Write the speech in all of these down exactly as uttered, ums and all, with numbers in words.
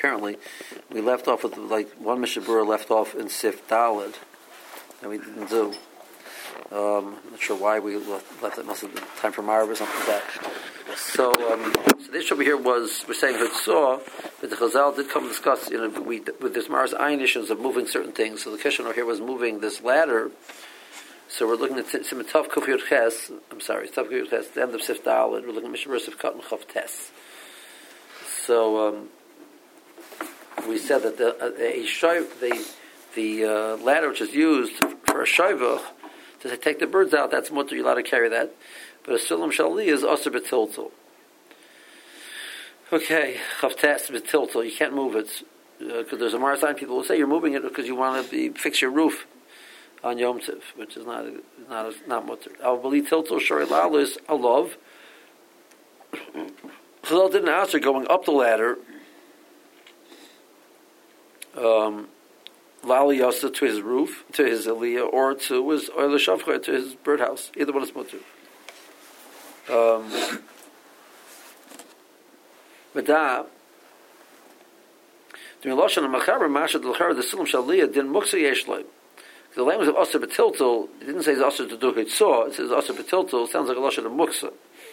apparently, we left off with like one Mishnah Berurah left off in Sif Daled, and we didn't do. Um, I'm not sure why we left, left it. Must have been time for Marv or something like that. So, um, so the issue over here was we're saying Hitzah, but the Chazal did come and discuss. You know, we with this Mars Ayin issues of moving certain things. So the question over here was moving this ladder. So we're looking at Simatov Kuf Yud Ches. I'm sorry, Tav Kuf Yud Ches. The end of Sif Daled. We're looking at Mishnah Berurah Sif Kat and Chav Tes. So um, we said that the uh, a shiv, the the uh, ladder which is used for a shivach to take the birds out, that's mutter. You're allowed to carry that. But a sulam shali is aser betiltul. Okay, chavtes betiltul. You can't move it because uh, there's a marathon. People will say you're moving it because you want to be, fix your roof on Yom Tov, which is not not not mutter. Al bali tiltul shori lalu is a love. Chazal didn't answer going up the ladder. Um, Lali Yasa to his roof, to his aliyah, or to his oil shavcha, to his birdhouse. Either one is mutter. Um, B'da, during Lashon and Machaber, Masha D'Lachar, the Sulam Shaliyah, din Muksa Yeshloi. The language of Aser B'Tiltul, it didn't say it's Aser to do Hitzah, it says Aser B'Tiltul, it sounds like a Lashon of Muksa.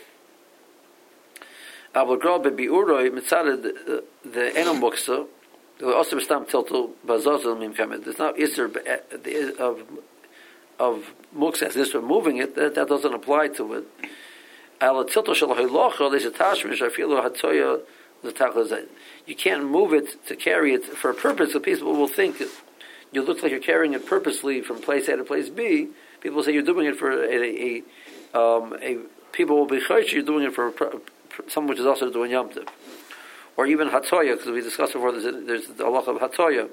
Abel Grau Bebi'uroi, Mitzad, the Enam Muksa, the Aser B'Stam Tiltul, Bazazel Mim Kamed. There's not Isser of, of Muksa, as this, moving it, that, that doesn't apply to it. You can't move it to carry it for a purpose, so people will think you look like you're carrying it purposely from place A to place B. People will say you're doing it for a, a, um, a people will be chaysh, you're doing it for a, someone which is also doing Yom Tov. Or even Hatoya, because we discussed before, there's, a, there's the halach of Hatoya.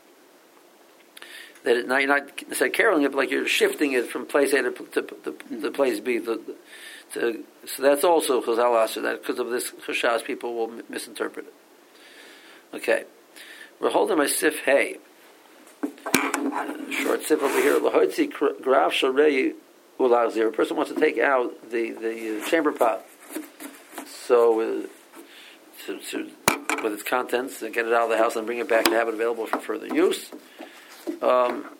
That it, now you're not necessarily carrying it, but like you're shifting it from place A to, to, to, to place B. The, To, so that's also Chazal answer that because of this chashas people will m- misinterpret it. Okay, we're holding my sif hay. Short sif over here. Lahoitzi graf sharei ulazir. A person wants to take out the the uh, chamber pot, so uh, to, to, with its contents and get it out of the house and bring it back to have it available for further use. Um,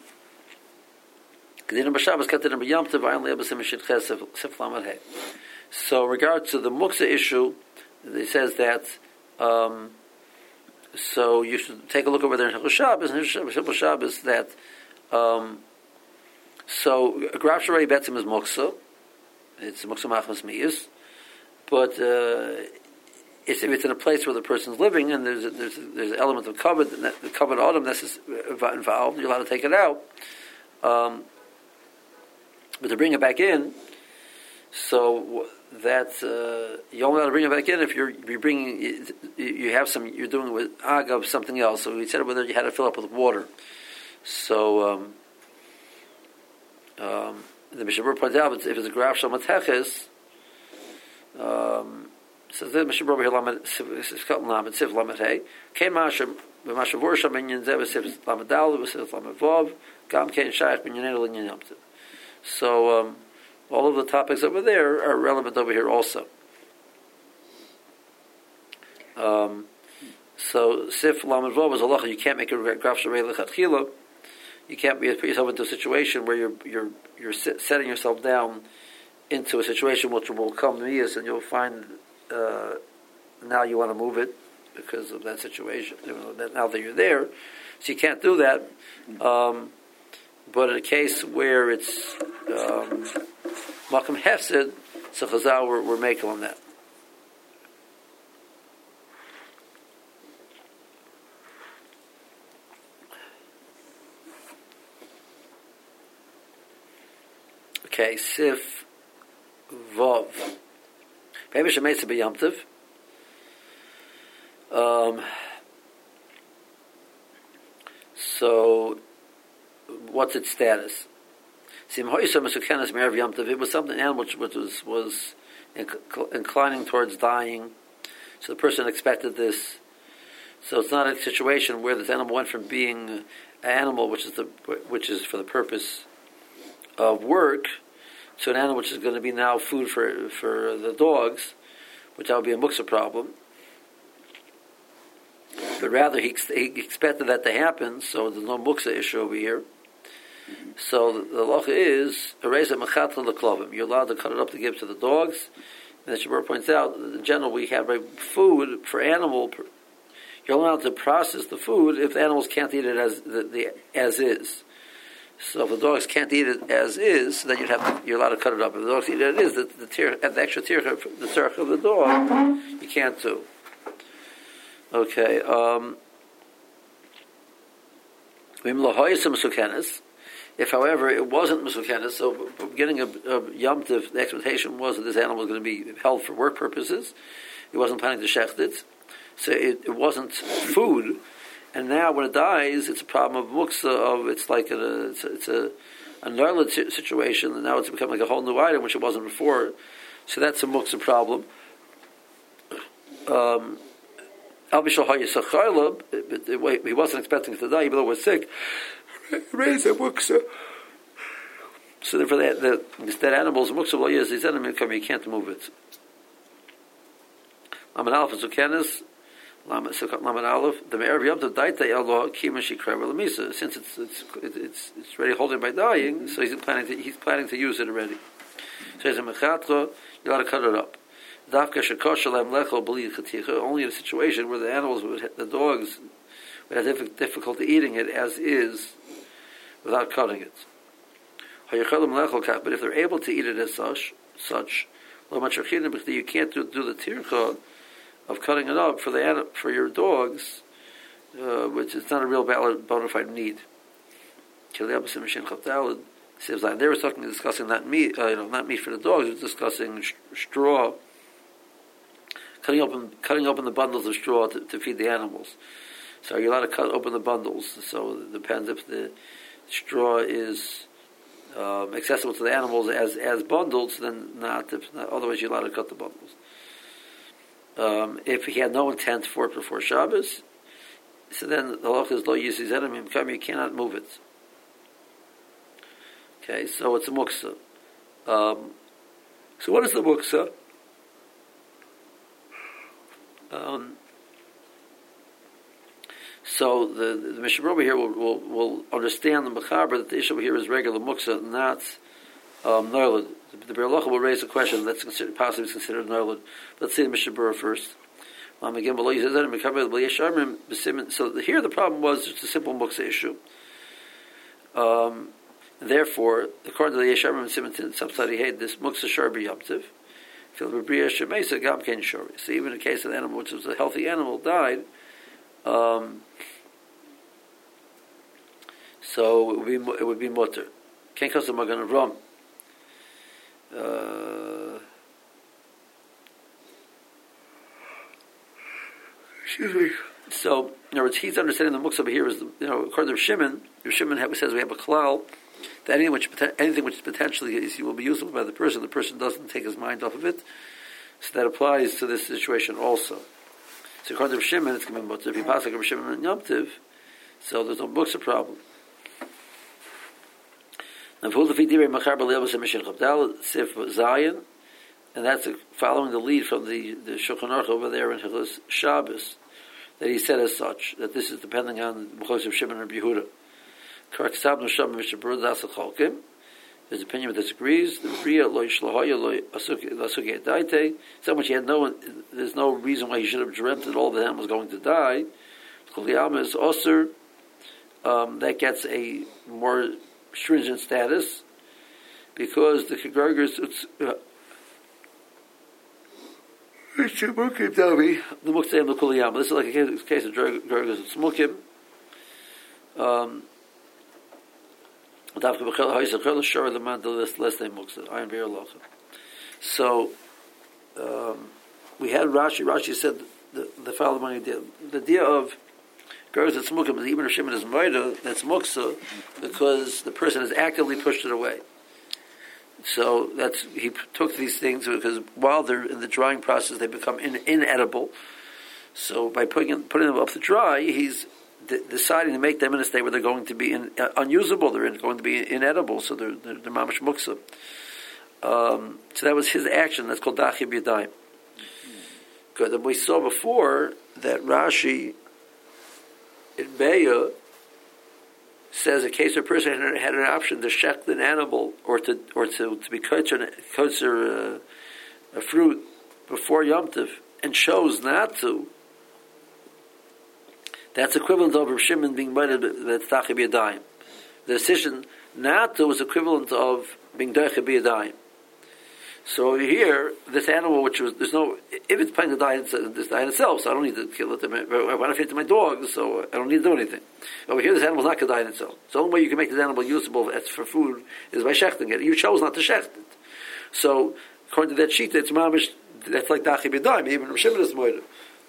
So, in regards to the muksa issue, it says that um, so you should take a look over there in Hilchos Shabbos, and Hilchos Shabbos that um, so Graf Sharei Betzim is muksa, it's muksa machmas miyus, but uh, it's, if it's in a place where the person's living and there's a, there's a, there's an element of covered, the covered autumn that's involved, you're allowed to take it out. Um, But to bring it back in, so that uh, you're only allowed to bring it back in if you're you're bringing you have some you're doing it with agav something else. So we said whether you had to fill up with water. So um, um, the Mishnah Berurah pointed out if it's a graf shel mateches, um, says the Mishnah Berurah here lamed sifkat lamed sif lamed hey kein mashem b'mashem vorsham binyan zev sif lamed dal sif lamed vav gam kein shaykh binyan elin yamtiv. So um, all of the topics over there are relevant over here also. Um, so Sif Lamed Vav is halacha. You can't make a graf sharei lechatchila. You can't be, put yourself into a situation where you're you're you're setting yourself down into a situation which will come to you, and you'll find uh, now you want to move it because of that situation. Now that you're there, so you can't do that. Um, But in a case where it's Makam um, Hefsid, so Chazal we're, we're making on that. Okay, Sif Vov. Maybe Shemetz be Yom Tov. Um. So. What's its status? It was something animal which was was inclining towards dying, so the person expected this. So it's not a situation where this animal went from being an animal which is the which is for the purpose of work to an animal which is going to be now food for for the dogs, which that would be a muksa problem. but rather he, he expected that to happen, so there's no muksa issue over here. So the, the law is erase mechatla leklovim. You're allowed to cut it up to give to the dogs. And as Shabbat points out, in general, we have a food for animal. You're allowed to process the food if the animals can't eat it as the, the as is. So if the dogs can't eat it as is, then you'd have to, you're allowed to cut it up. If the dogs eat it as is, the, the, tier, the extra tier, the tzarech of the dog, you can't do. Okay. Um, if, however, it wasn't Mesukenes, so beginning of, of Yom Tov, the expectation was that this animal was going to be held for work purposes. He wasn't planning to shecht it, so it, it wasn't food. And now, when it dies, it's a problem of muksa. Of it's like a it's a, it's a, a narlet situation, and now it's become like a whole new item, which it wasn't before. So that's a muksa problem. Um, Al Bishal Hayisachayla, he wasn't expecting it to die, even though he was sick. Raise a muksa. So therefore, that the that animal's muksa lo yes, his enemy come, you can't move it. Laman Aleph Zukenes. Laman Aleph, the Me'er Yom Tov Daita Allah Kima Shikrev Lamisa. Since it's it's it's it's already holding by dying, so he's planning to he's planning to use it already. So he's a mechatla, you got to cut it up. Dafka Shekoshalem Lecho B'li Chaticha. Only in a situation where the animals would the dogs would have difficulty eating it as is without cutting it. But if they're able to eat it as such, such, you can't do, do the tircha of cutting it up for the for your dogs, uh, which is not a real valid bona fide need. They were talking discussing not meat, uh, you know, not meat for the dogs. It was discussing sh- straw, cutting open cutting open the bundles of straw to, to feed the animals. So you're allowed to cut open the bundles. So it depends if the straw is um, accessible to the animals as as bundles, then not. If not, otherwise, you're allowed to cut the bundles. Um, if he had no intent for it before Shabbos, so then the halacha is lo yizis enemy. You cannot move it. Okay, so it's a muksa. Um, so what is the muksa? Um, so the the Mishnah over here will, will will understand the mechaber that the issue over here is regular muksa, not um, narlid. The Be'er Halacha will raise a question that's considered, possibly considered narlid. Let's see the Mishnah Berurah first. Um, again, so here the problem was just a simple muksa issue. Um, therefore, according to the Yesharim Siman substudy, hey, this muksa sharbi yomtiv. So even in the case of an animal which was a healthy animal died, um, so it would be it would be mutter. Can't cause the magan of rum. Uh, excuse me. So, in other words, he's understanding the muksa over here is, you know, according to Shimon, Shimon says we have a klal that anything which anything which potentially is, will be usable by the person, the person doesn't take his mind off of it. So that applies to this situation also. So according to Shimon, it's going to be mutter. If you pass like a Shimon and Yom Tov, so there's no muksa problem. And that's following the lead from the, the Shulchan Aruch over there in Hilchos Shabbos, that he said as such, that this is depending on B'chos of Shimon and Yehuda. His opinion disagrees. The Bria lo yishlahaya lo asuke daite. So much he had no, there's no reason why he should have dreamt that all of them was going to die. Kol is osir. Um, that gets a more stringent status because the Kegurgers, it's uh, the Muksayim the Kuliyama. This is like a case, a case of Gergers and Smukim. Um, so um, we had Rashi. Rashi said the, the following idea: the idea of Gergers and Smukim is even if Shimon is murder, that's muksa because the person has actively pushed it away. So that's he took these things because while they're in the drying process, they become in, inedible. So by putting putting them up to dry, he's de- deciding to make them in a state where they're going to be in, uh, unusable. They're in, going to be inedible. So they're they're, they're mamash muksa. Um, so that was his action. That's called dachib yadayim. Good. And we saw before that Rashi in Beya says a case of a person had, had an option to shecht an animal or to or to, to be kosher uh, a fruit before Yom Tov and chose not to. That's equivalent of Rav Shimon being made that Tachi B'Yadayim. The decision not to was equivalent of being Doiche B'Yadayim. So here, this animal, which was, there's no, if it's planning to die, it's, it's die in itself, so I don't need to kill it. I want to feed it to my dog, so I don't need to do anything. Over here, this animal's not going to die in itself. So the only way you can make this animal usable for food is by shechting it. You chose not to shecht it. So, according to that sheet, it's mamish, that's like Dachi B'Yadayim, even Rav Shimon is moed.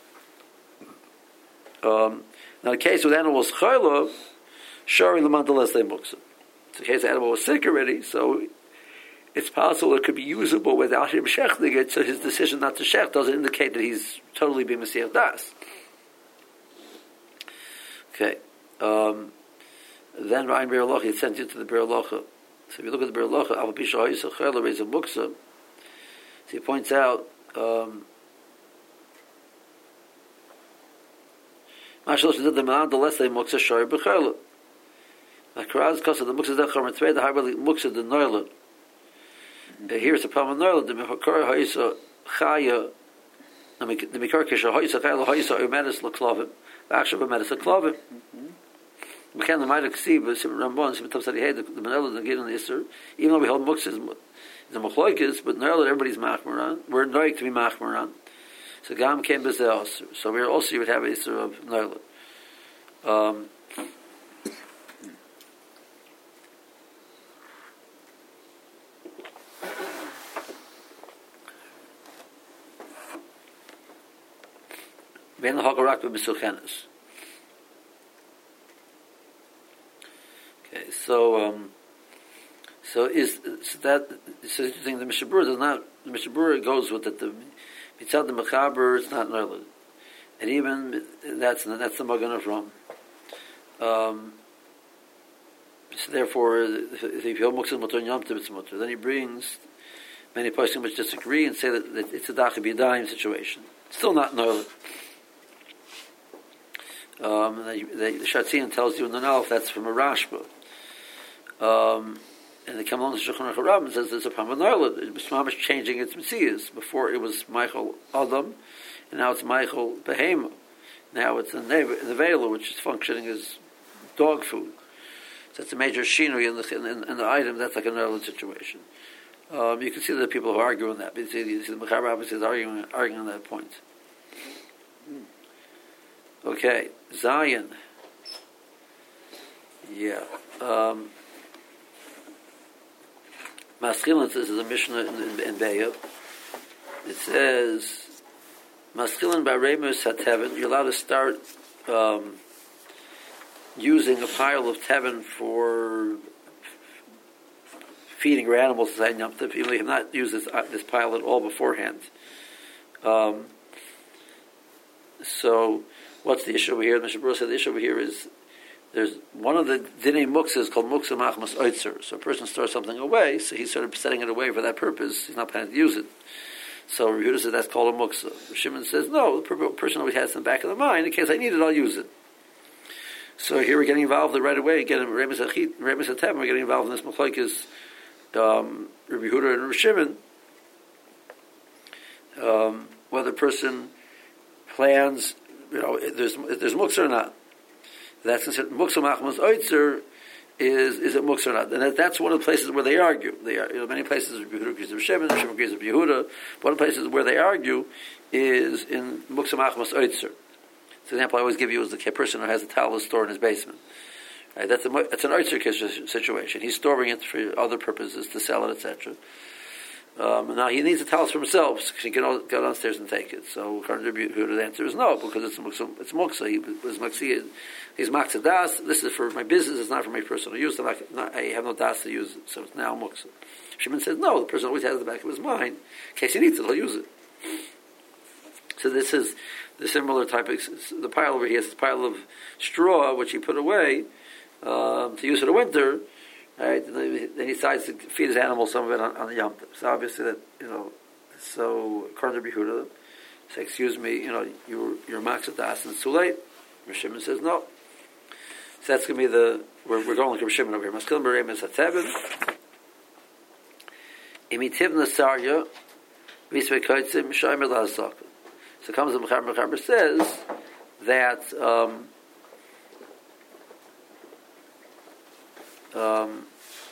Um, now, the case with animals chayla, shari l'mandalas they muksa. It's the case the animal was sick already, so it's possible it could be usable without him shechting it, so his decision not to shecht doesn't indicate that he's totally being Mesiach Das. Okay. Um, then Ryan Bir Alocha, he sent you to the Bir Alocha. So if you look at the Bir Alocha, Aval Pisha Ha'isa Chayla Reza Muksa, so he points out, um, Mashal Shadid the Malan, the less they Muksa Shari B'Chayla. Akaraz Kosa, the Muksa Dechar Mitzvah, the Harbali Muksa, the Noilad. Uh, here's the problem. The Mekar Ha'isa Chaya, the Mekar Kisha Ha'isa Chayla Ha'isa Umedes L'Klavim, the Akshav Umedes L'Klavim. We can't mind exceed, but Ramban, Sim Tav Sadi Hey, the Menela, the Gideon, the Isser, even though we hold Muksa is the Machloikis, but Nerla, everybody's Machmaran. We're Noik to be Machmaran. So Gam came Bezel, so we're also, you would have Isser of Nerla. Um, Ben Hagarak b'Mesuchenes. Okay, so um, so is so that so interesting. The Mishnah Berurah does not. The Mishnah Berurah goes with it. The Mitzad the Mechaber, it's not Nerlid, and even that's that's the Magen Avraham. Um, so therefore, if you hold Muktzah Motor and Yom Tov, it's Motor. Then he brings many places which disagree and say that, that it's a Dachi B'Yadayim situation. It's still not Nerlid. Um, they, they, the Shatzian tells you in the Nalef that's from a Rashba. Um, and they come along to Shulchan Aruch Rabbah and says there's a problem with Nerlid. Islam is changing its Metzias. Before it was Michael Adam, and now it's Michael Behema. Now it's the Nevela, which is functioning as dog food. So that's a major shinui in the, in, in the item. That's like a Nerlid situation. Um, you can see the people who are arguing that. You see, you see the Mechaber Rabbah is arguing, arguing on that point. Okay, Zion. Yeah. Um, Maschilin, this is a Mishnah in, in, in Be'ah. It says, Maschilin Baremus HaTevin, you're allowed to start um, using a pile of Tevin for feeding your animals, even though you have not used this, uh, this pile at all beforehand. Um, so, what's the issue over here? Mishnah Berurah said the issue over here is there's one of the dinei muksa is called muksa machmas oitzer. So a person stores something away, so he's sort of setting it away for that purpose. He's not planning to use it. So Rav Yehuda says that's called a muksa. Shimon says no. The person always has it in the back of the mind. In case I need it, I'll use it. So here we're getting involved right away. Getting Remes Achit, Remes Hatem. We're getting involved in this machlokes. Um, Rav Yehuda and Rav Shimon. Um, whether a person plans. You know, if there's if there's muksa or not. That's considered muksa machmas oitzer. Is is it muksa or not? And that, that's one of the places where they argue. They are, you know, many places Yehuda agrees with Shimon, Shimon agrees with Yehuda. One of the places where they argue is in muksa machmas oitzer. The example I always give you is the person who has a towel stored in his basement. Right? That's a that's an oitzer situation. He's storing it for other purposes to sell it, et cetera. Um, now he needs the towels for himself, so he can go downstairs and take it. So according to Yehuda, the answer is no, because it's muksa. It's muksa. He was muksa. He's maksa das. This is for my business. It's not for my personal use. I'm not, not, I have no das to use it, so it's now muksa. Shimon says no. The person always has it in the back of his mind in case he needs it. He'll use it. So this is the similar type of the pile over here. Is this pile of straw which he put away um, to use for the winter. Right, and then he decides to feed his animal some of it on, on the Yom Tov. So obviously that, you know, so according to Yehuda, say, excuse me, you know, you're, you're Max das and it's too late. Shimon says, no, So that's going to be the, we're, we're going like Rav Shimon over here. Maskilim b'remes hatevin. Imitiv nasarya, v'isvei koitzim, shomer lahasaka. So comes the Mechaber, Mechaber says that um, um,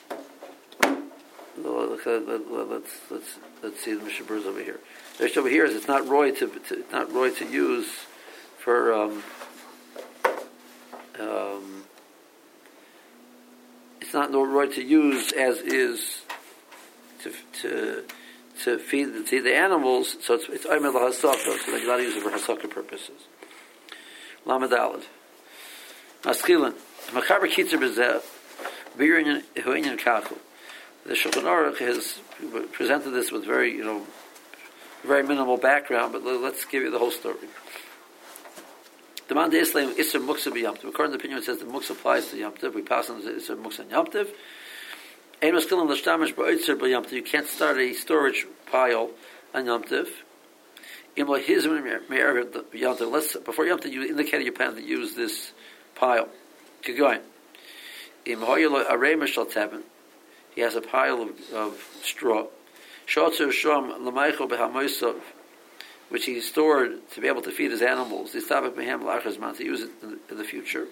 let's, let's, let's, let's see the Mishaburs over here. The issue over here is it's not roy to, to not roy to use for um, um, it's not roy to use as is to to to feed the, to the animals. So it's it's Omer lahasaka, so they got to use it for hasaka purposes. Lamed Alad Maskilin Mechaber Kitzer B'zeh B'Yinyan Huinyan Kachu. The Shulchan Aruch has presented this with very, you know, very minimal background, but let's give you the whole story. The man Islam Isser Muksa b'Yamtiv. According to the opinion, it says the Muksa applies to Yamtiv. We pass on the Isser Muksa and Yamtiv. Ein Maskilim l'shtamish b'Oitzer b'Yamtiv. You can't start a storage pile on Yamtiv. Imla Hizm Yamtiv. Let's before Yamtiv, you indicated you plan to use this pile. Keep going. Im Hoyelo Arei Mishal Tevin. He has a pile of, of straw, which he stored to be able to feed his animals. To use it in the, in the future.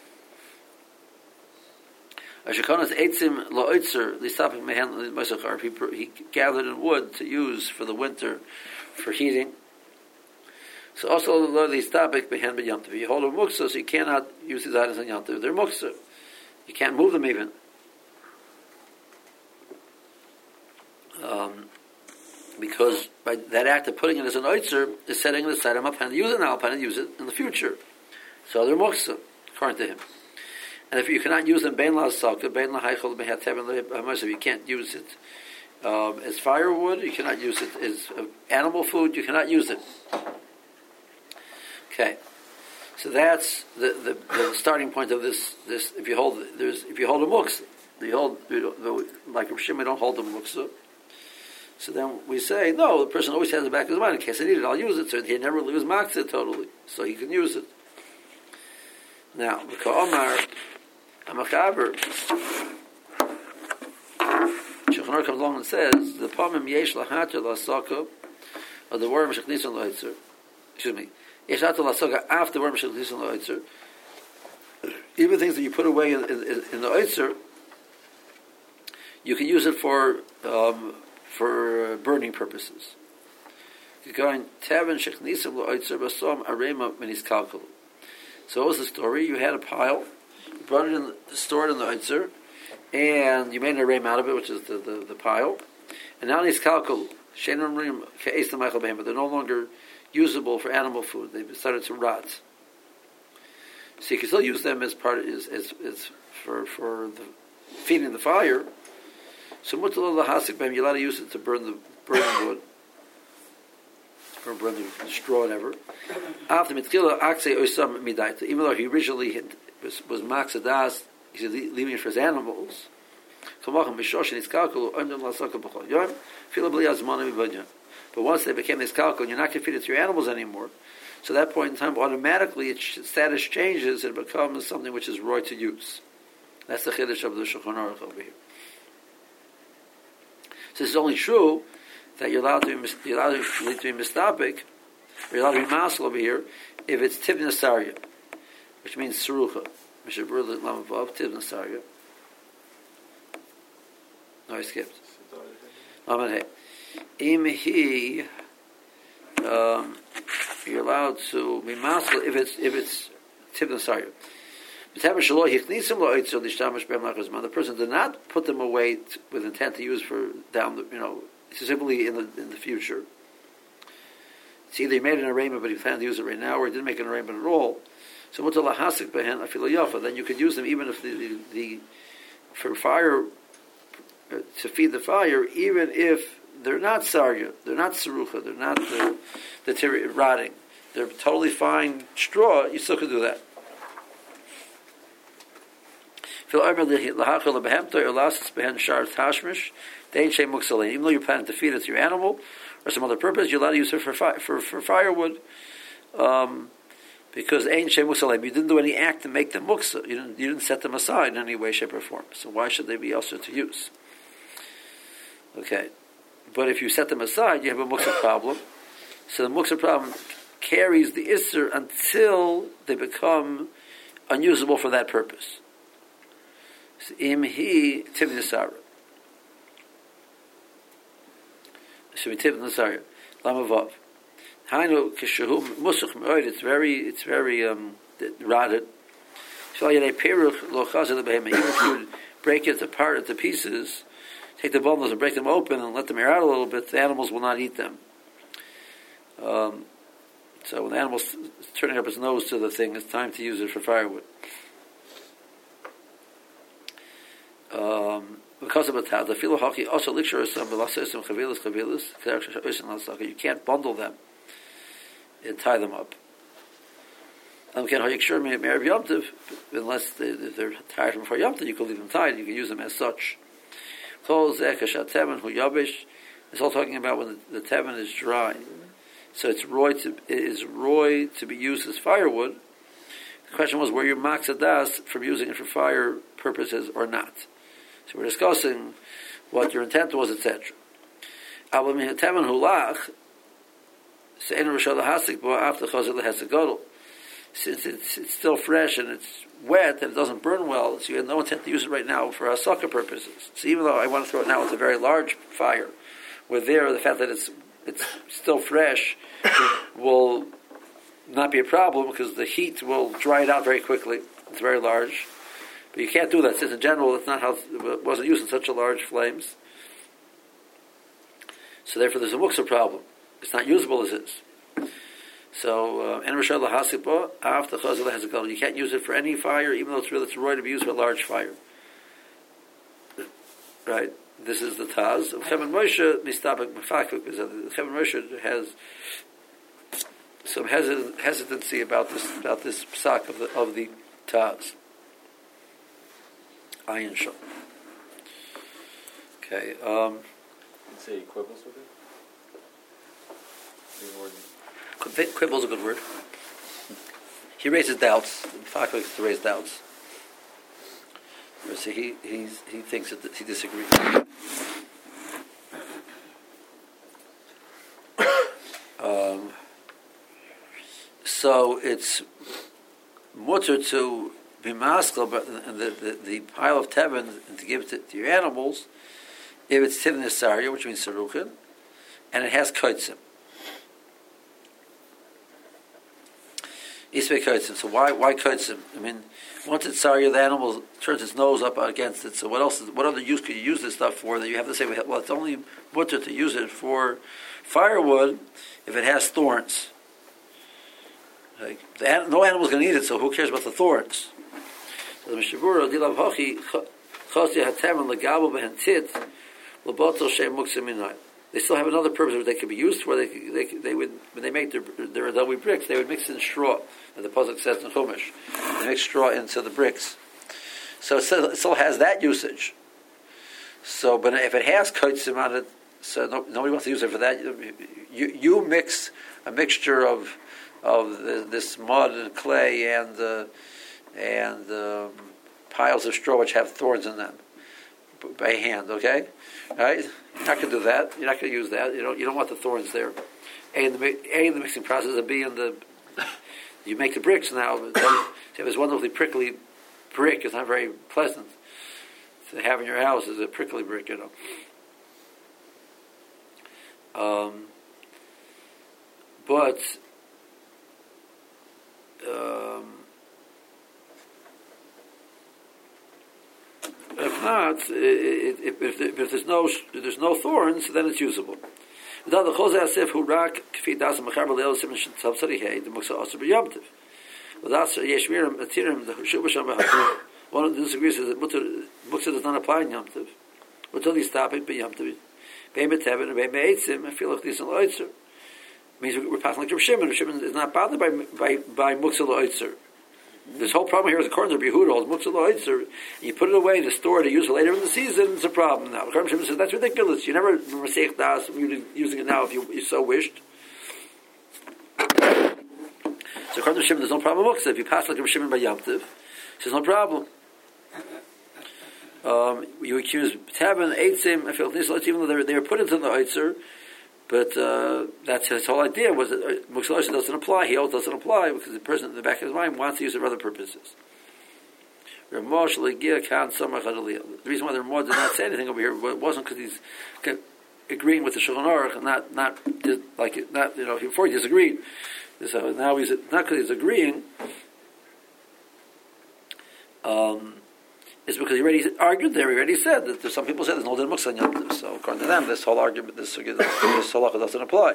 He gathered in wood to use for the winter for heating. So also the Lord you hold a muksa, so you cannot use these items on Yom Tov. They're muksa. You can't move them even. Um, because by that act of putting it as an oitzer is setting it aside. I'm not planning to use it now. I'm planning to use it in the future. So they're muksa, according to him. And if you cannot use them, bein la'asaka, bein la'haichol, bein ha'tevin, you can't use it um, as firewood. You cannot use it as uh, animal food. You cannot use it. Okay, so that's the, the, the starting point of this. This if you hold there's if you hold a muksa, you hold you like Rav Shimon, don't hold a muksa. So then we say, no, the person always has it back in his mind. In case I need it, I'll use it. So he never leaves matzah totally. So he can use it. Now, the Ka'omar, HaMachaber, Shulchan Aruch comes along and says, the Pamim Yesh Lahater Lasaka, or the Worm Shechnisan Loitzer, excuse me, Yesh Lahater Lasaka after Worm Shechnisan Loitzer, even things that you put away in, in, in the Oitzer, you can use it for um, for uh, burning purposes. Going Tavin Shechnisim Loitzer Basom Arema Meniskalkul. So what was the story? You had a pile, you brought it in, stored in the Oitzer, and you made an arema out of it, which is the, the, the pile. And now Niskalkul Shein Rim Ke'es Michael Behem, but they're no longer usable for animal food. They've started to rot. So you can still use them as part of, as, as, as for for the, feeding the fire. So mutal lahasik behem, you're allowed to use it to burn the burn the wood or burn the straw, whatever. After mitkila akse oisam midaita, even though he originally had, was was maksadas, he's leaving it for his animals. But once they became this kalkul, you're not going to feed it to your animals anymore. So at that point in time, automatically its status changes and it becomes something which is roy to use. That's the chiddush of the Shulchan Aruch over here. So this is only true that you're allowed to be, you're allowed to be mistapik, you're allowed to be masel over here, if it's tiv nasarya, which means serucha. Mishabur l'lamav tiv nasarya. No, I skipped. Lamed hey. Im he, um, you're allowed to be masel if it's if it's tiv nasarya. The person did not put them away t- with intent to use for down the, you know, specifically in the in the future. It's either he made an arrangement, but he planned to use it right now, or he didn't make an arrangement at all. So then you could use them even if the, the, the for fire uh, to feed the fire, even if they're not sarya, they're not serucha, they're not the, the ter- rotting, they're totally fine straw. You still could do that. Even though you're planning to feed it to your animal or some other purpose, you're allowed to use it for fi- for, for firewood. Um, Because Ein Shem Muksa, you didn't do any act to make them Muksa. You didn't, you didn't set them aside in any way, shape, or form. So why should they be also to use? Okay. But if you set them aside, you have a Muksa problem. So the Muksa problem carries the Isser until they become unusable for that purpose. Im Hi Tiv Nisara. So we Tiv Nisara. Lamavav. Hainu Kishahu Musach Me'oid. It's very, it's very um, rotted. So Even if you would break it apart into pieces, take the bundles and break them open and let them air out a little bit, the animals will not eat them. Um, so when the animal's turning up its nose to the thing, it's time to use it for firewood. Um, because of a tad, the filo haki also lecture some velasism chavilas chavilas. You can't bundle them and tie them up. Unless they, if they're tired from before Yom Tov, you can leave them tied. You can use them as such. It's all talking about when the, the teven is dry. So it's roy to it is roy to be used as firewood. The question was, were you maksadas from using it for fire purposes or not? So we're discussing what your intent was, et cetera. Since it's, it's still fresh and it's wet and it doesn't burn well, so you have no intent to use it right now for sukkah purposes. So even though I want to throw it now with a very large fire, with there the fact that it's it's still fresh will not be a problem because the heat will dry it out very quickly. It's very large. But you can't do that, since in general it's not how it wasn't used in such a large flames. So therefore there's a muksa problem. It's not usable as is. So you can't use it for any fire, even though it's really it's right to be used for a large fire. Right? This is the Taz. Chevin Moshe mistabek mefakvik, because Chevin Moshe has some hesitancy about this about this psak of the of the Taz. Ayin Shal. Okay. Um, you say he quibbles with it? Quibble is a good word. He raises doubts. Mefakvik is to raise doubts. So he he's, he thinks that he disagrees. um, so it's mutter to be maskal, but the, the, the pile of teven and to give it to, to your animals, if it's tiv nisarya, which means seruchin, and it has koitzim. So why why koitzim? I mean, once it's sarya, the animal turns its nose up against it. So what else? Is, what other use could you use this stuff for? That you have to say, well, it's only mutter to use it for firewood if it has thorns. Like the, no animal's going to eat it, so who cares about the thorns? So the Mishabura dilav hachi chosya hateman legabel behentit lebatel shem muksim minay. They still have another purpose that they could be used for. They they they would when they make their their adobe bricks, they would mix in straw. And the pasuk says in Chumash, they mix straw into the bricks. So it still, it still has that usage. So, but if it has koitzim on it, so no, nobody wants to use it for that. You you mix a mixture of of the, this mud and clay and uh, and um, piles of straw which have thorns in them by hand. Okay, all right. You're not going to do that. You're not going to use that. You don't. You don't want the thorns there. A in the A in the mixing process, and B in the. You make the bricks now. But then, if it's wonderfully prickly brick, it's not very pleasant to have in your house. Is a prickly brick, you know. Um, but um, if not, it, it, if, if, if there's no if there's no thorns, then it's usable. One of the disagrees is that Muksa does not apply in Yom Tov. Until he's stopping by Yom Tov. Bein B'Tevin and Bein B'Eitzim, I feel like this in L'Oitzer. Means we're passing like Rav Shimon. Rav Shimon is not bothered by by by Muksa L'Oitzer. This whole problem here is according to Yehuda, holds Muksa L'Oitzer. You put it away to store to use it later in the season. It's a problem now. Rav Shimon says that's ridiculous. You never Masech Das using it now if you, you so wished. So according to Shimon, there's no problem. So if you pass like a Shimon by Yom Tov, there's no problem. Um, you accuse Tabin, Eitzim, even though they were, they were put into the Eitzer, but uh, that's his whole idea was that Muksalasha doesn't apply, he also doesn't apply because the person in the back of his mind wants to use it for other purposes. The reason why the Ramah did not say anything over here wasn't because he's agreeing with the Shulchan Aruch, not not like not you know before he disagreed. So now he's not because he's agreeing. Um, it's because he already argued there. He already said that there's some people say there's no din muksa on Yom Tov. So according to them, this whole argument, this this halacha doesn't apply.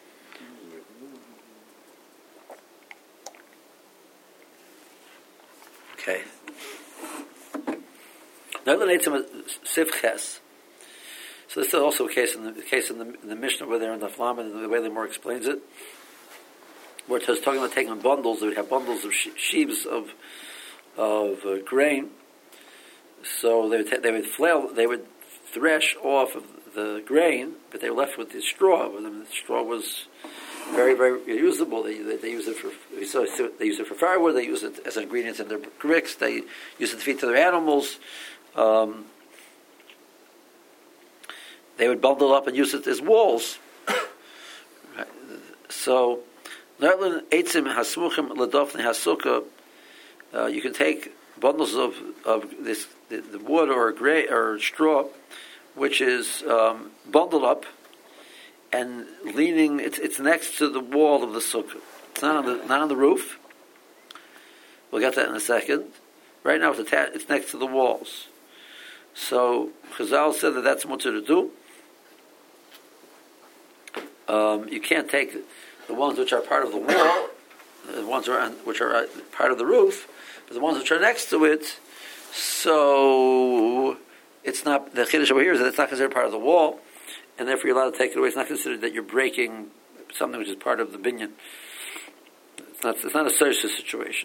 Okay. Now the Sivches. So this is also a case in the case in the, in the Mishnah where they're in the Flam and the way the more explains it, where it was talking about taking bundles. They would have bundles of she- sheaves of of uh, grain. So they would ta- they would flail, they would thresh off of the grain, but they were left with the straw. The straw was very very usable. They they, they use it for so they use it for firewood. They use it as ingredients in their bricks. They use it to feed to their animals. Um, they would bundle up and use it as walls. So, you can take bundles of, of this the, the wood or gray or straw, which is um, bundled up and leaning. It's it's next to the wall of the sukkah. It's not on the not on the roof. We'll get that in a second. Right now, it's attached. It's next to the walls. So Chazal said that that's mutter to do. Um, you can't take the ones which are part of the wall, the ones are on, which are part of the roof, but the ones which are next to it. So it's not the chiddush over here is that it's not considered part of the wall, and therefore you're allowed to take it away. It's not considered that you're breaking something which is part of the binyan. It's not. It's not a social situation.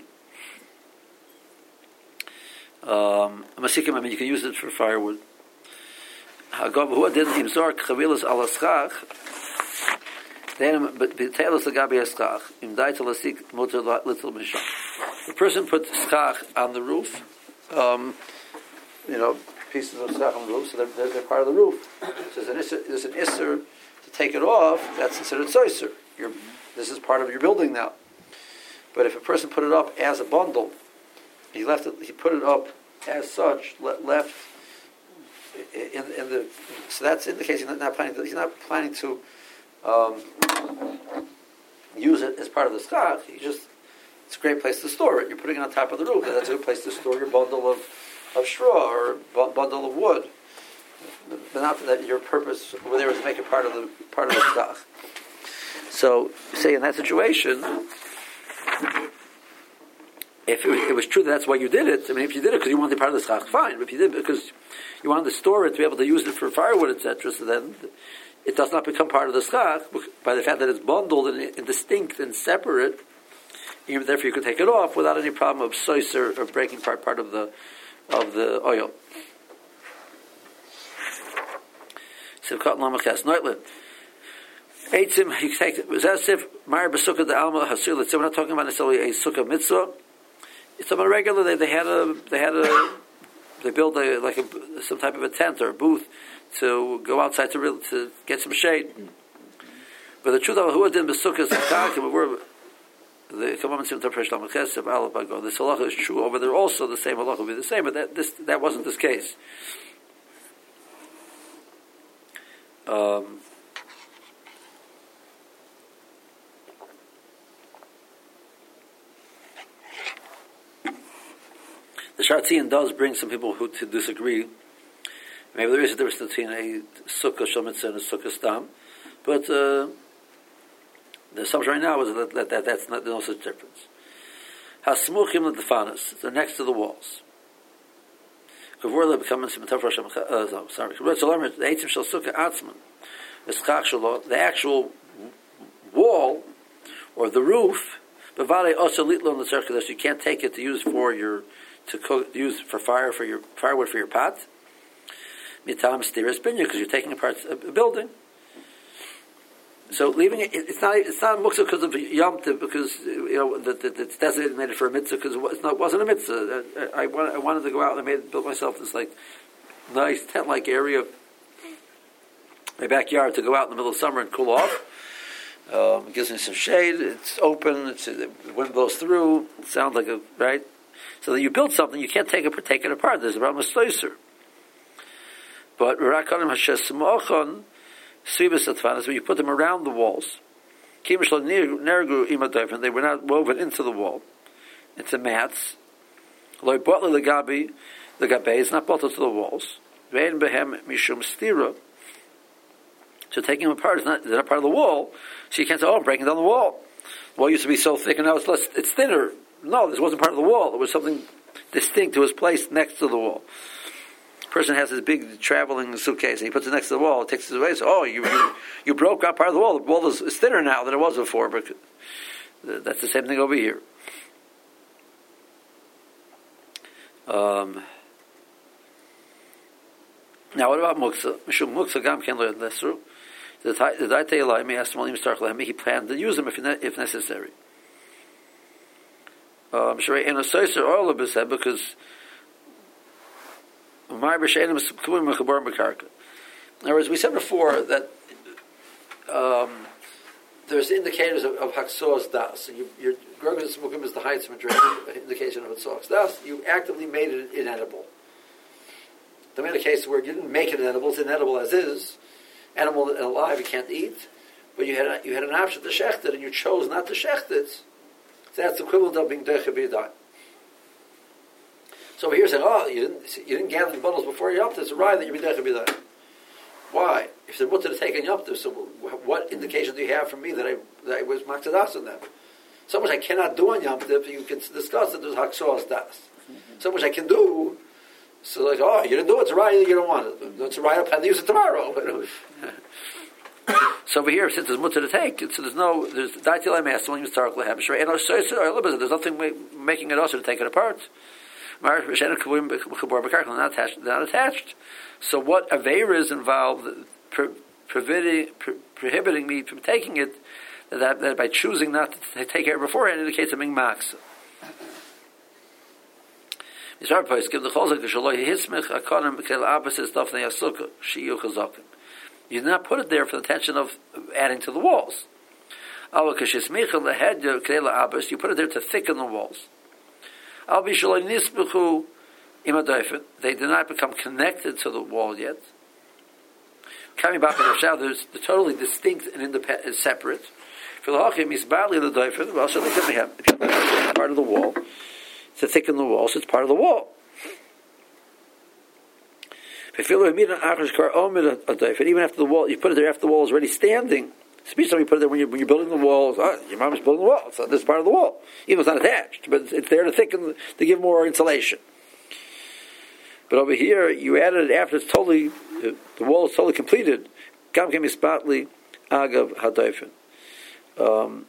Um, I mean, you can use it for firewood. The person put schach on the roof, um, you know, pieces of schach on the roof, so they're, they're, they're part of the roof. So there's an isser, there's an isser to take it off, that's considered soiser. You're, this is part of your building now. But if a person put it up as a bundle, he left it, he put it up as such, le- left in, in the, so that's indicating he's not planning to, he's not planning to um, use it as part of the schach. He just, it's a great place to store it. You're putting it on top of the roof, and that's a good place to store your bundle of, of straw or bu- bundle of wood. But not that your purpose over there is to make it part of the part of the schach. So, say in that situation, if it was, it was true that that's why you did it, I mean, if you did it because you wanted part of the schach, fine. But if you did it because you wanted to store it to be able to use it for firewood, et cetera, so then it does not become part of the schach by the fact that it's bundled and, and distinct and separate. Even therefore, you could take it off without any problem of sois or, or breaking part part of the of the oil. Sivkat lamaches noitlin. Eitzim, you take it. Was as if Mar b'sukkah the alma hasir. Let's say we're not talking about necessarily a sukkah mitzvah. It's on a regular. They, they had a they had a they built a like a, some type of a tent or a booth to go outside to real, to get some shade. But the truth of who did b'sukkah is we're the commandments of Torah Shlamaches of Aleph Bago. This halacha is true over there. Also, the same halacha will be the same, but that this that wasn't this case. Um, The Shartzian does bring some people who to disagree. Maybe there is a difference between a sukkah shel-mitzvah and a sukkah stam, but uh, the assumption right now is that, that, that that's not, there's no such difference. Hasmuchim l'defanas, they're next to the walls. Kavur becoming some sorry. The eitzim shel sukkah atzman, the actual wall or the roof, but vale also litlo in the circle you can't take it to use for your to cook, use for fire for your firewood for your pot. Mitam stiras binya because you're taking apart a building. So leaving it, it's not it's not a muktzah because of Yom Tov, because you know that, that it's designated for a mitzvah, because it, was not, it wasn't a mitzvah. I, I, wanted, I wanted to go out and I made built myself this like nice tent like area, my backyard, to go out in the middle of summer and cool off. Um, it gives me some shade. It's open. It's, the wind blows through. It sounds like a right. So that you build something, you can't take it take it apart. There's a problem with stoiser. But Rakanim Hashem Smochan. When you put them around the walls, they were not woven into the wall, into mats. The gabe is not bolted to the walls. So taking them apart is not, they're not part of the wall, so you can't say, oh, I'm breaking down the wall. The wall used to be so thick and now it's less, it's thinner. No, this wasn't part of the wall. It was something distinct. It was placed next to the wall. Person has this big traveling suitcase and he puts it next to the wall, takes it away, so oh, you you, you broke out part of the wall. The wall is, is thinner now than it was before, but that's the same thing over here. Um, now what about muksa? Mishum muksa gam ken lo yadnesru. The Daitei Elai may ask him, he planned to use them if if necessary. Um, because in other words, we said before that um, there's indicators of, of Haksos Das. So you, your Gerges Smukim is the highest indication of Haksos Das. You actively made it inedible. The main case where you didn't make it inedible, it's inedible as is. Animal and alive you can't eat, but you had you had an option to shecht it, and you chose not to shecht it. So that's the equivalent of being Deicha B'Yadayim. So over here saying, oh, you didn't you didn't gather the bundles before you upped. It's a ride that you're B'Deicha B'Yadayim. Why? If they're mutter to take Yom Tov, so what indication do you have from me that I that I was Maksadas in them? So much I cannot do on Yom Tov, you can discuss that there's Haksos Das. Mm-hmm. So much I can do. So like, oh, you didn't do it, it's a ride, you don't want it. It's a ride, I plan to use it tomorrow. So over here, since there's mutter to take, so there's no, there's Daitil Master, when you start Lehem, there's nothing making it also to take it apart. They're not attached. They're not attached. So what Aveira is involved, pro, prohibiting, pro, prohibiting me from taking it, that, that by choosing not to take care beforehand indicates I'm being maksa. You did not put it there for the intention of adding to the walls. You put it there to thicken the walls. They did not become connected to the wall yet. Coming back to the they're totally distinct and independent, separate. Part of the wall. To thicken the wall, so it's part of the wall. Even after the wall, you put it there after the wall is already standing. Especially you put it there when you're, when you're building the walls. Oh, your mom is building the wall, so this is part of the wall. Even though it's not attached, but it's, it's there to thicken, to give more insulation. But over here, you added it after it's totally, the wall is totally completed. Gam kem ispatli agav hadayfen. Um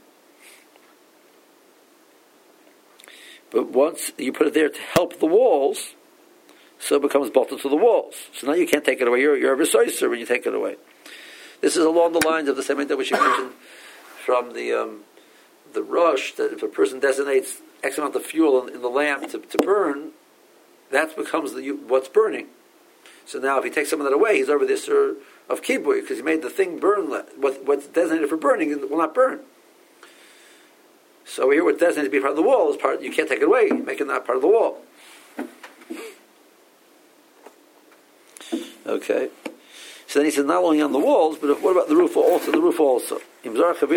But once you put it there to help the walls, so it becomes bolted to the walls. So now you can't take it away. You're, you're a resourcer when you take it away. This is along the lines of the same idea which you mentioned from the um, the rush, that if a person designates X amount of fuel in, in the lamp to, to burn, that becomes the, what's burning. So now if he takes some of that away, he's over this uh, of kibui, because he made the thing burn. What, what's designated for burning will not burn. So here, what's designated to be part of the wall is part. You can't take it away. You make it not part of the wall. Okay. So then he says, not only on the walls, but what about the roof? Also, the roof also. You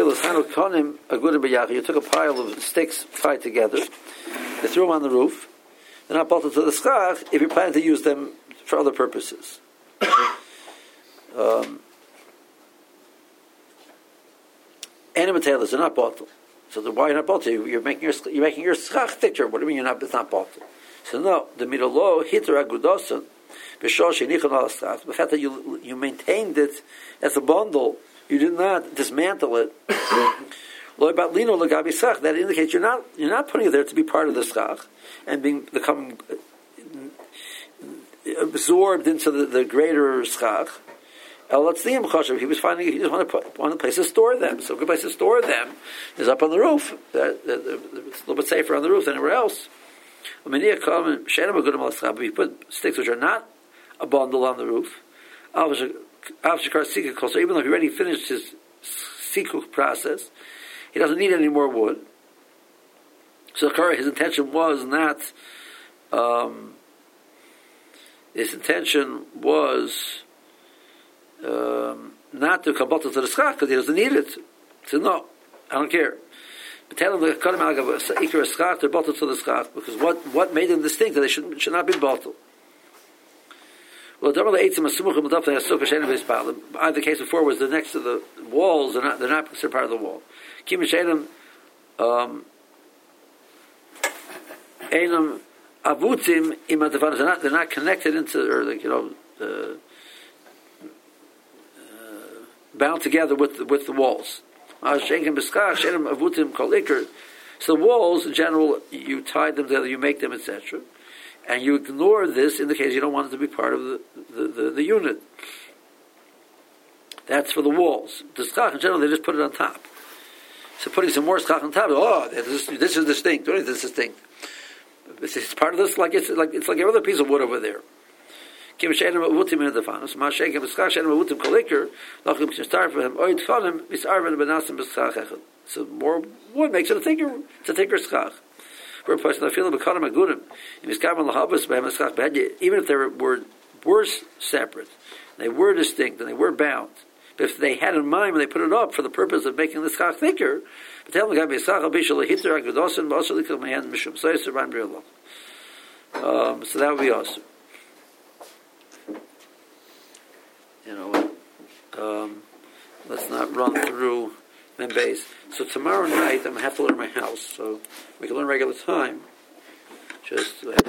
took a pile of sticks tied together. They threw them on the roof. They're not bolted to the schach if you're planning to use them for other purposes. um, Animators, they're not bolted. So the, why you're not bolted? You're making your you're making your schach thicker. What do you mean you're not? It's not bolted. So no, the midolo hitter agudosan. The fact that you you maintained it as a bundle, you did not dismantle it. That indicates you're not you're not putting it there to be part of the schach and being becoming absorbed into the, the greater schach. El Latzliim Choshev, he was finding, he just wanted to put, wanted a place to store them. So a good place to store them is up on the roof. That, that, that, it's a little bit safer on the roof than anywhere else. But if you put sticks which are not a bundle on the roof, even though he already finished his sikuk process, he doesn't need any more wood. So his intention was not, um, his intention was um, not to kabbalah to the schach because he doesn't need it. He said, no, I don't care. But tell him the kadim agav ikar schach, they're bottled to the schach because what, what made them distinct that they should, should not be bottled. Well, the case before was the next to the walls, they're not, they're not considered part of the wall. Um, Einam avutim imadavan. They're not. They're not connected into, or like, you know, uh, uh, bound together with the, with the walls. So the walls, in general, you tie them together, you make them, et cetera, and you ignore this in the case you don't want it to be part of the the, the, the unit. That's for the walls. The schach, in general, they just put it on top. So putting some more schach on top, oh, this, this is distinct. This is distinct. It's, it's part of this, like it's like it's like every other piece of wood over there. So more wood makes it a thicker, it's a thicker schach. For a person, I feel the bekanim agudim. Even if they were were separate, they were distinct, and they were bound. But if they had in mind when they put it up for the purpose of making the schach thicker, um, so that would be awesome. You know, um, let's not run through Membase. So tomorrow night I'm going to have to learn my house, so we can learn regular time. Just